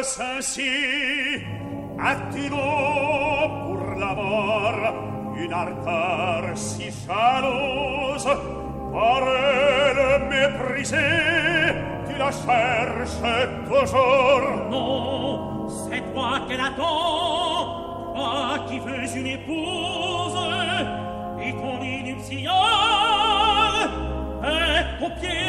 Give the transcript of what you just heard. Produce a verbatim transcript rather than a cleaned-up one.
ainsi, as-tu donc pour l'avoir une ardeur si jalouse, par elle méprisée, tu la cherches toujours? Non, c'est toi qu'elle attend, toi qui veux une épouse, et ton nid nuptial est au pied